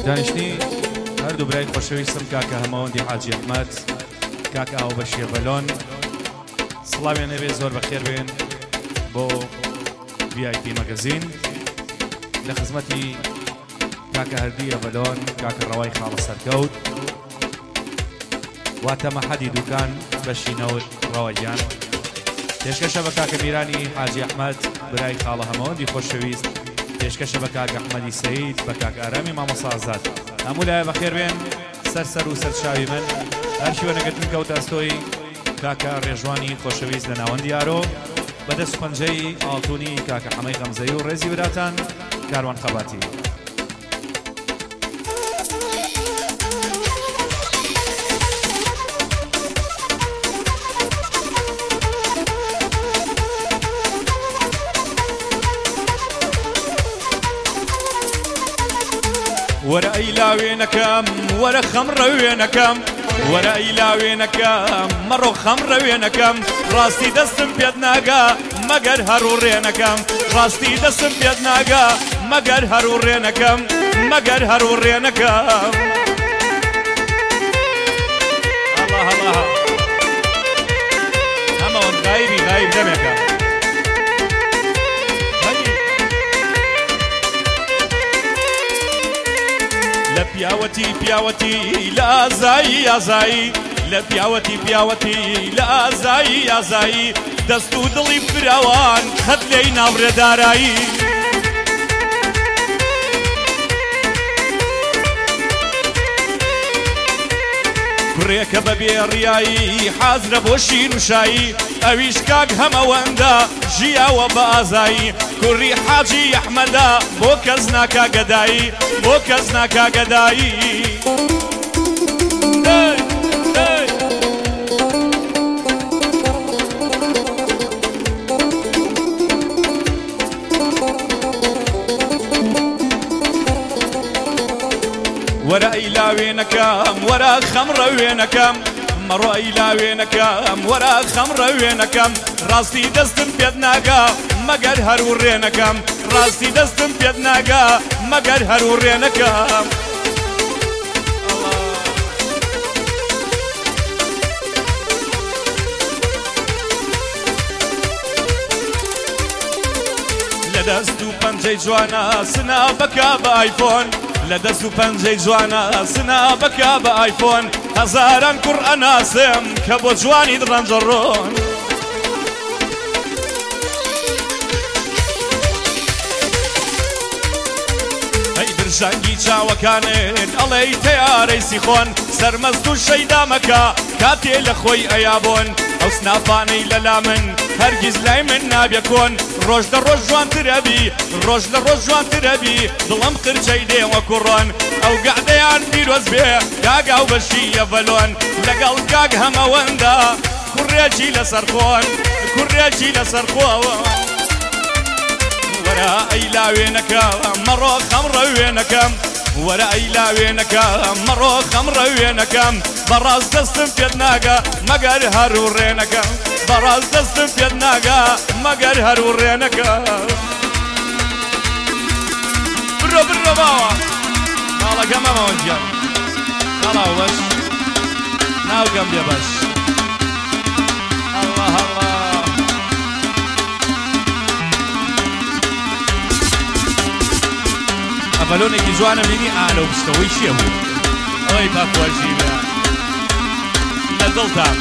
دانیشتنی هەردوو برای خۆشەویستم کاکە هەمەوەندی حاجی ئەحمەد کاکە ئاو بەشیە بەلۆن سڵاویان هەبێ زۆر بەخێر بێن بۆ VIP مەگەزین لە خزمەتی کاکە هەردیە بەلۆن کاکە ڕەوای خاڵە سەرکەوت واتە مەحەدی دوکان بەشینەوت ڕەوەیان پێشکەشە بە کاکە میرانی حاجی ئەحمەد برای خاڵە هەمەوەندی خۆشەویست پێشکەشە بە کاکە ئەحمەدی سەید بە کاکە ئارامی مامۆستا ئازاد هەموو لایە بەخێر بێن سەر و سەرچاوی من هەر شوێنەگەتن کەوتە ئەستۆی کاکە ڕێژوانی خۆشەویست لە ناوەند دیارۆ بەدەست پەنجەی ئاڵتوونی کاکە حەمەی غەمزەی و ڕێزی براتان کاروان خەباتی وەرە ئەیلاوێنەکەم وەرە خەمڕەوێنەکەم وەرە ئەیلاوێنەکەم مەڕۆ خەمڕەوێنەکەم ڕاستی دەستم پێت ناگا مەگەر هەروڕێنەکەم ڕاستی دەستم پێت ناگا مەگەر هەروڕێنەکەم مەگەر هەروڕێنەکەم هەڵا هەمەوەند غایبی غایب دەمێکە لە پیاوەتی لە ئازایی لە پیاوەتی لە ئازایی دەست و دڵی فراوان خەت لێی ناوڕێدارایی کوڕێکە بە بێڕیایی حازرە بۆ شیر و شایی ئەویش کاک هەمەوەندە ژیاوە بە ئازایی کوڕی حاجی ئەحمەدە بۆ کەس ناکا گەدایی بۆ کەس ناکا گەدایی وەرە ئەیلاوێنەکەم وەرە خەمڕەوێنەکەم مەڕۆ ئەیلاوێنەکەم وەرە خەمڕەوێنەکەم ڕاستی دەستم پێت ناگا مەگەر هەروڕێنەکەم ڕاستی دەستم پێت ناگا مەگەر هەروڕێنەکەم لە دەست و پەنجەی جوانە سنا بەکا بە ئایفۆن لە دەست و پەنجەی جوانە سنا بەکا بە ئایفۆن هەزاران کوڕ ئەناسم کە بۆ جوانی دڕەنجەڕۆن ئەی برژانگی چاوەکانت ئەڵێی تەیارەی سیخۆن سەرمەست و شەیدا مەکە کاتێ لە خۆی ئەیابۆن ئەو سناپانەی لەلا من هەرگیز لای من نابێ کۆن ڕۆژ لە ڕۆژ جوانترەبی ڕۆژ لە ڕۆژ جوانترەبی دڵم قرچەی دێوە کوڕۆن ئەو گەعدەیان پیرۆز بێ کاگا و بەشیە بەلۆن لەگەڵ کاک هەمەوەندە کوڕێکی لەسەر خۆن کوڕێکی لەسەر خۆوە وەرە ئەیلاوێنەکەم مەڕۆ خەمڕەوێنەکەم وەرە ئەیلاوێنەکەم مەڕۆ خەمڕەوێنەکەم بەڕاست دەستم پێت ناگا مەگەر هەروڕێنەکەم بەڕاست دەستم پێت ناگا مەگەر هەروڕێنەکەم بڕۆ باوە ماڵەکەم ئەمەوەندیان هەڵاو بەش ناوگەم بێ بەش هەڵا هەڵا ئەڤەلۆنێکی جوانە بینی ئالە و پشتەوەی چییە بوو ئەوەی پاکوەژی بێ لە دڵتان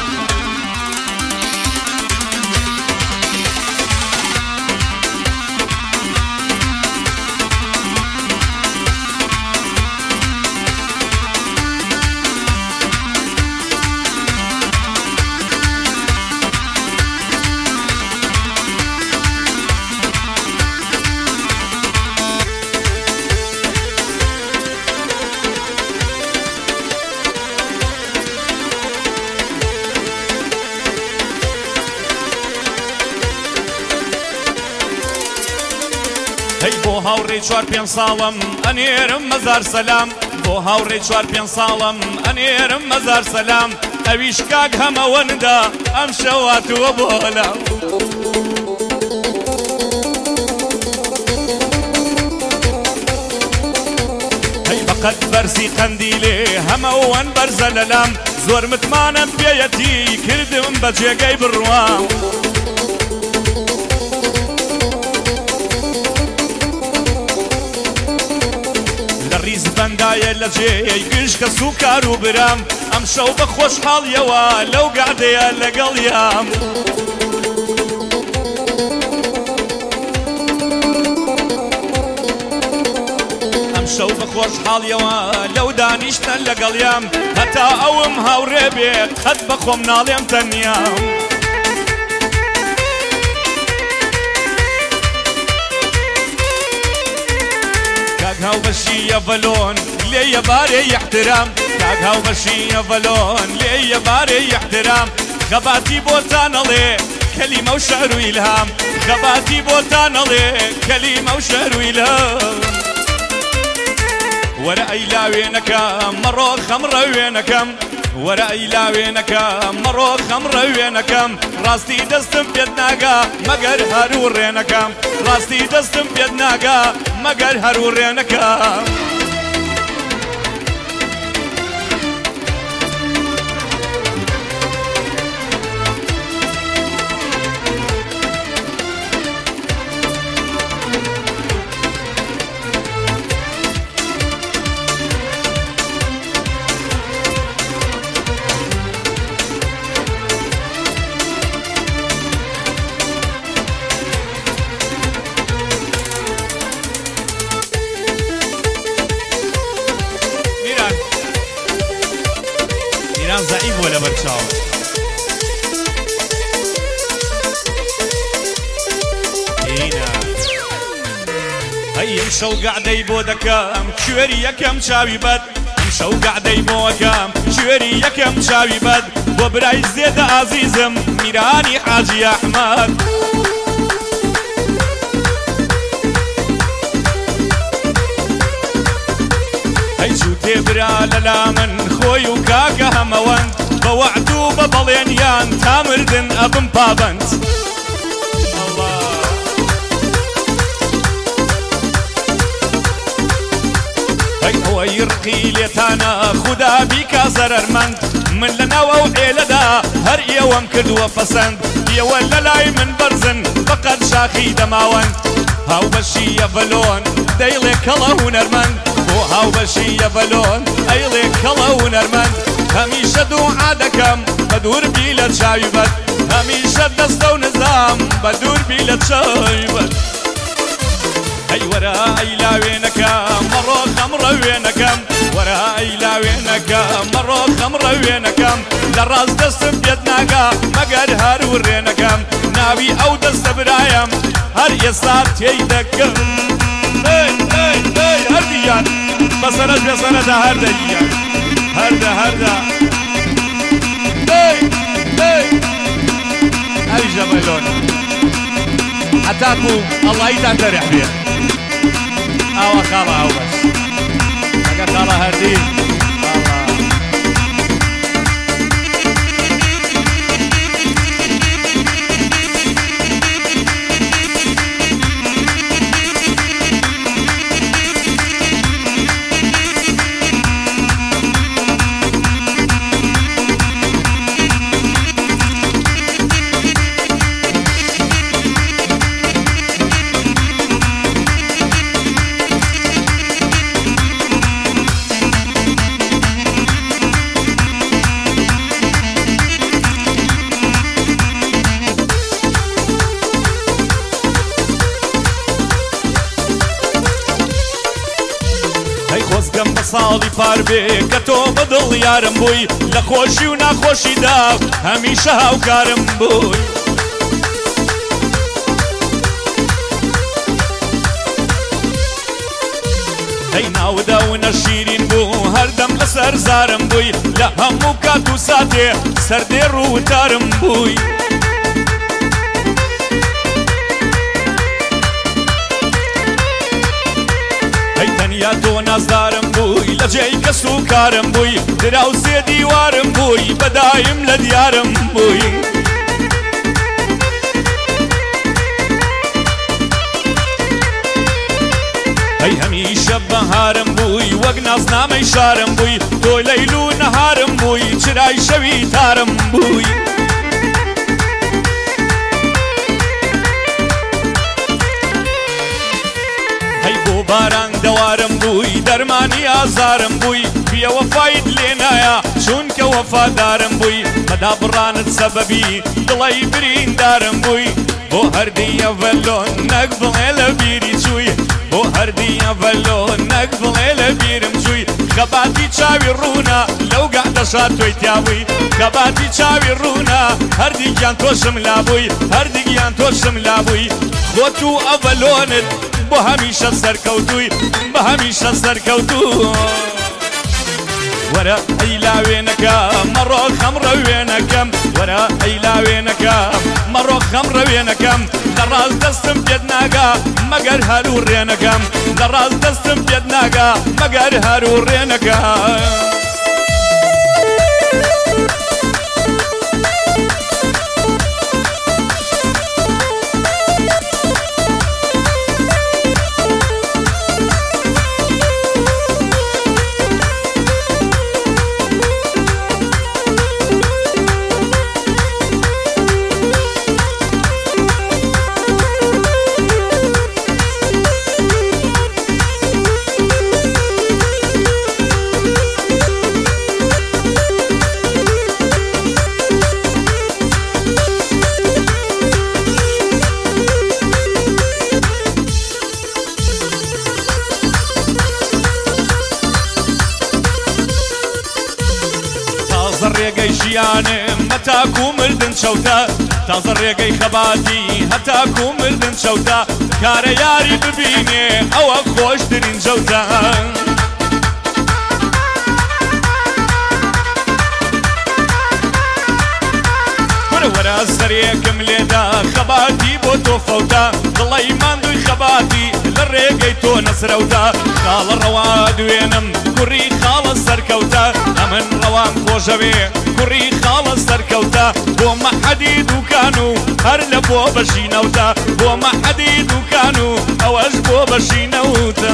بۆ هاوڕێ 4-5 ساڵم ئەنێرم مەزار سەلام بۆ هاوڕێ 4-5 ساڵم ئەنێرم مەزار سەلام ئەویش کاک هەمەوەندە ئەم شەواتووە بۆ لام قەت بەرزی قەندیلێ هەمەوەن بەرزە لەلام زۆر متمانم پێیەتی کردم بە جێگەی بڕوام لە ڕیز بەندایە لە جێی گشت کە سوکار و برام ئەم شەو بە خۆشحاڵیەوە لەو گادەیە لەگەڵیام شەو بە خۆشحاڵیەوە لەو دانیشتن لەگەڵیام هەتا ئەوم هاوڕێ بێت قەت بە خۆم ناڵێم تەنیام کاک هاوبەشی ئەڤەلۆن لێ یەبارێ احترام کاک هاوبەشی ئەڤەلۆن لێ یەبارێ احترام خەباتی بۆتانەڵێ کەلیمە و شەعر و ئیلهام خەباتی بۆتانەڵێ کەلیمە و شەعر و ئیلهام وەرە ئەیلاوێنەکەم مەڕۆ خەمڕەوێنەکەم وەرە ئەیلاوێنەکەم مەڕۆ خەمڕەوێنەکەم ڕاستی دەستم پێت ناگا مەگەر هەروو ڕێنەکەم ڕاستی دەستم پێت ناگا مەگەر هەروو ڕێنەکەم زعيم ولا برشاو هينا هي مشو قعدي بودكم شوري يكم شاوي بد مشو قعدي بودكم شوري يكم شاوي بد وبراي زيد عزيزم ميراني حاجي احمد تبرا للامن خوي وكاكا هموند بوعدو ببلينيان تامردن ابن بابند الله هاي هو يرقي ليتانا خدا بيكا زررمند من لنا وعيلدا هر يوم كدوا فسند يولا لاي من برزن فقد شاخي دماوند هاو بشي يفلون ديلك الله ونرمند هاوبەشی ئەڤەلۆن ئەیڵێ کەڵە و نەرمەند هەمیشە دوعا دەکەم بە دووربی لە چاوی بەد هەمیشە دەستە و نزام بە دووربی لە چاوی بەد ئەی وەرە ئەیلاوێنەکەم مەڕۆ خەمڕەوێنەکەم وەرە ئەیلاوێنەکەم مەڕۆ خەمڕەوێنەکەم لە ڕاست دەستم پێت ناگا مەگەر هەروو ڕێنەکەم ناوی ئەو دەستە برایەم هەر ئێستا تێی دەکەم هەردیان بەسەرەت بێسەرەدا هەردەگیان هەردە ئەوی ژەمەلۆن هەتاکو ئەڵڵاییتان دەرێح بێ ئاوە خاڵە ئەو بەس ئەگە خاڵە هەردی خۆزگەم بە ساڵی پار بێ کە تۆ بەدڵ یارم بووی لە خۆشی و ناخۆشیدا هەمیشە هاوکارم بووی دەی ناودا و نەشیرین بوو هەردەم لەسەر زارم بووی لە هەموو کات و ساتێ سەردێ ڕووتارم بووی یا تۆ نازدارم بووی لە جێی کەس و کارم بووی دراو سێ دیوارم بووی بەدایم لە دیارم بووی ئەی هەمیشە بەهارم بووی وەک نازنا خانەی شارم بووی تۆ لەیل و نەهارم بووی چرای شەوی تارم بووی هەی بۆ باران دەوارم بووی دەرمانی ئازارم بووی بێ وەفایت لێ نایە چونکە وەفادارم بووی بەدا بڕانت سەبەبی دڵی بریندارم بووی بۆ هەردیە ڤەلۆ نەک بڵێ لە بیری چووی بۆ هەردیە ڤەلۆ نەک بڵێ لە بیرم چووی خەباتی چاوی ڕوونا لەو گەعدەشا تۆی تیابووی خەباتی چاوی ڕوونا هەردیگیان تۆشم لابووی هەردیگیان تۆشم لابووی خۆت و ئەڤەلۆنت بۆ هەمیشە سەرکەوتووی بە هەمیشە سەرکەوتوو وەرە ئەیلاوێنەکەم مەڕۆ خەمڕە وێنەکەم وەرە ئەیلاوێنەکەم مەڕۆ خەمڕە وێنەکەم لە ڕاست دەستم پێت ناگا مەگەر هەروو ڕێنەکەم لە ڕاست دەستم پێت ناگا مەگەر هەروو ڕێنەکەم ڕێگەی ژیانم هەتاکو مردن چەوتە تازە ڕێگەی خەباتی هەتاکو مردن چەوتە کارە یاری ببینێ ئەوە خۆشترین جەوتە وەرە سەرێکم لێدا خەباتی بۆ تۆ فەوتە دڵی ماندووی خەباتی لە ڕێگەی تۆ نەسرەوتە خاڵە ڕەوا دوێنم کوڕی خاڵە سەرکەوتە ئەمن ڕەوام خۆشەوێ کوڕی خاڵە سەرکەوتە بۆ مەحەدی دووکان و هەر لە بۆ بەشینەوتە بۆ مەحەدی دووکان و ئەوەش بۆ بەشینەوتە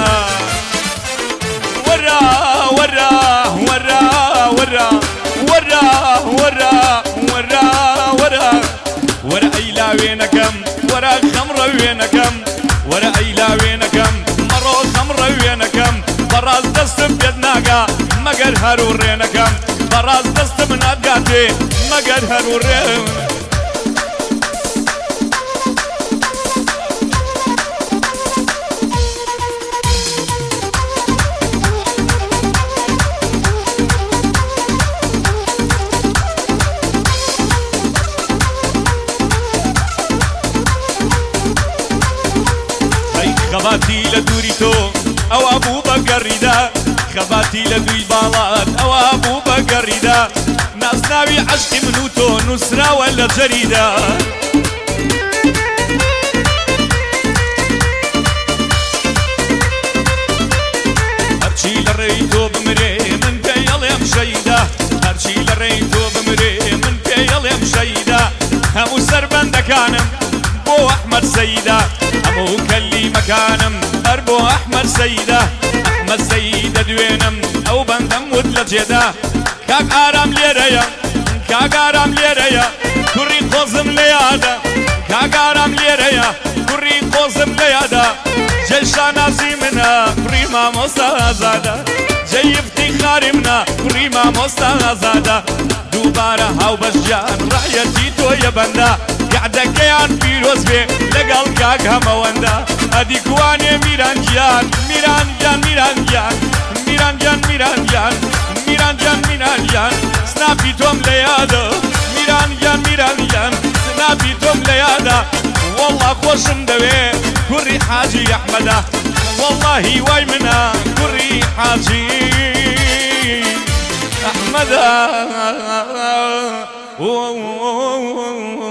وەرە وەرە وەرە وەرە وەرە وەرە وەرە وەرە وەرە ئەیلاوێنەکەم وەرە خەمڕە وێنەکەم وەرە ئەیلاوێنەکەم مەڕۆ خەمڕە وێنەکەم بەڕاست دەستم پێت ناگا مەگەر هەروو ڕێنەکەم بەڕاست دەستم نادگاتێ مەگەر هەروو ڕێم خەباتی لە دووری تۆ ئەوە بوو بە گەڕیدا خەباتی لە دووی باڵات ئەوە بوو بە گەڕیدا ناسناوی عەشقی من و تۆ نووسراوە لە جەریدا هەرچی لە ڕێی تۆ بمرێ من پێیەڵێم شەیدا هەرچی لە ڕێی تۆ بمرێ من پێیەڵێم شەیدا هەموو سەربەندەکانم بۆ ئەحمەد سەیدا هەموو کەلیمەکانم هەر بۆ ئەحمەد سەیدا ئەحمەد سەیدە دوێنم ئەو بەندەم وت لە جێدا کاک ئارام لێرەیە کاک ئارام لێرەیە کوڕی خۆزم لە یادە کاک ئارام لێرەیە کوڕی خۆزم لە یادە جەی شانازی منە کوڕی مامۆستا ئازادە جەی ئیفتیخاری منە کوڕی مامۆستا ئازادە دووبارە هاوبەشجان ڕایەتی تۆیە بەندە گەعدەکەیان پیرۆز بێ لەگەڵ کاک هەمەوەندە ئەدی کوانێ میرانگیان میرانگیان میرانگیان میرانگیان میرانگیان میرانگیان میرانگیان سناپی تۆم لە یادە میرانگیان میرانگیان سناپی تۆم لە یادە وەڵڵا خۆشم دەوێ کوڕی حاجی ئەحمەدە وەڵڵاهی وای منە کوڕی حاجی ئەحمەدە